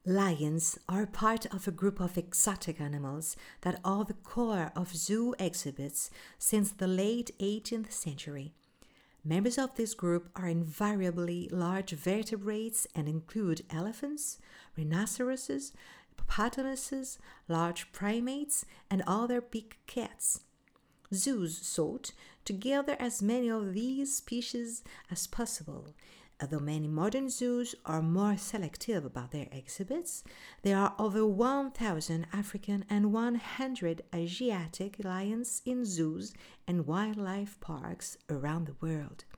Lions are part of a group of exotic animals that are the core of zoo exhibits since the late 18th century. Members of this group are invariably large vertebrates and include elephants, rhinoceroses, hippopotamuses, large primates, and other big cats. Zoos sought to gather as many of these species as possible. Although many modern zoos are more selective about their exhibits, there are over 1,000 African and 100 Asiatic lions in zoos and wildlife parks around the world.